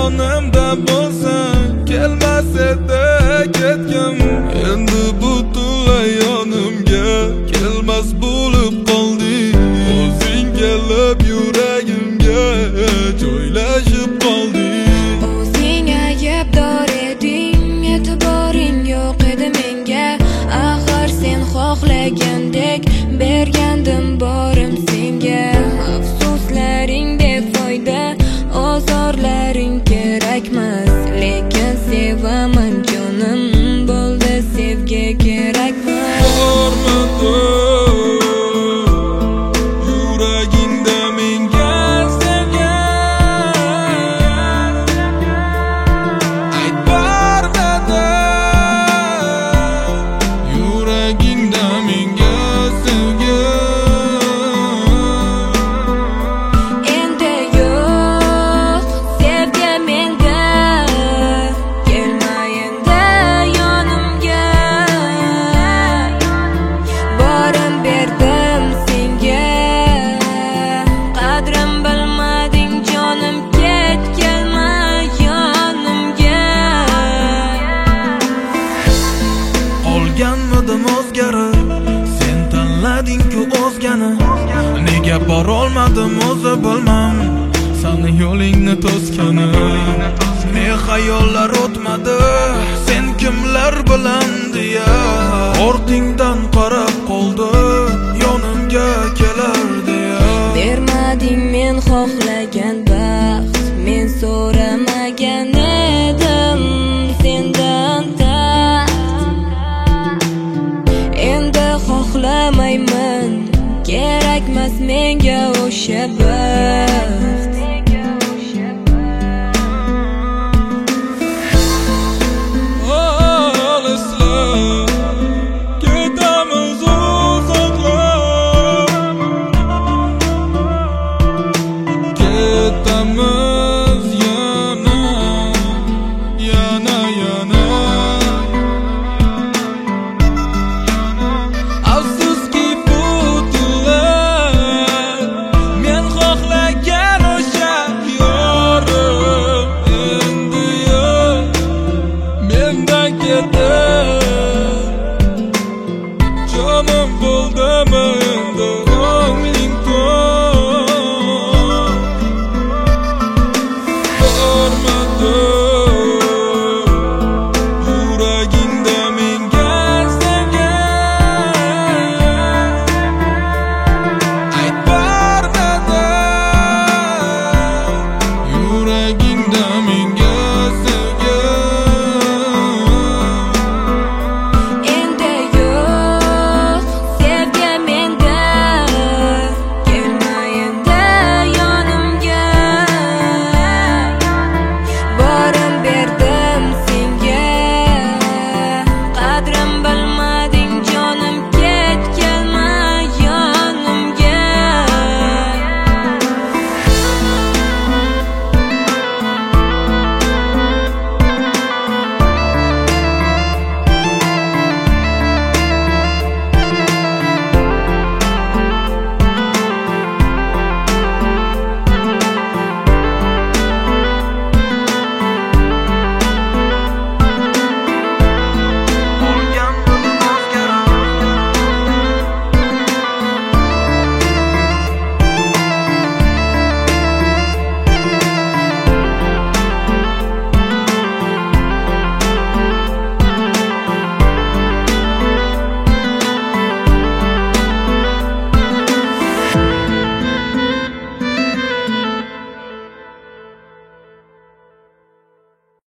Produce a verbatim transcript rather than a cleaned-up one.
yonimda bo'lsang, kelmas edi ketgim. Endi butunlay yonimga kelmas bo'lib qolding. O'zing kelib yuragimga joylashib qolding. O'zing aybdor eding, e'tiboring yo'q edi menga. Axir sen xohlagandek bergandim borim senga. Afsuslaring befoyda, ozorlaring kerakmas, lekin sevaman jonim, bo'ldi sevgi kerakmas. Yuragingda menga sevgan, ayt bormadi. Yuragingda menga sevgan, Endi yo'q sevgi menda, kelma endi yonimga. Borim berdim senga, qadrim bilmading jonim, ket kelma yonimga. Olganmidim o'zgarib, sen tanlading-ku o'zgani. Nega borolmadim o'zi bilmam, sani yo'lingni to'sgani. Ne xayollar o'tmadi, sen kimlar bilan deya. Ortingdan qarab qoldi, yonimga kelar deya. Bermading men xohlagan baxt, men so'ramagan edim sendan taxt. Endi xohlamayman, kerakmas menga o'sha baxt. Olislar, ketamiz uzoqlar, ketamiz yana, yana, yana. Afsuski butunlay men xohlagan o'sha yorim endi yo'q, mendan ketdi. Jonim bo'ldimi endi ko'ngling to'q, bormadi. Yuragingda menga sevgan, ayt bormadi. Yuragingda menga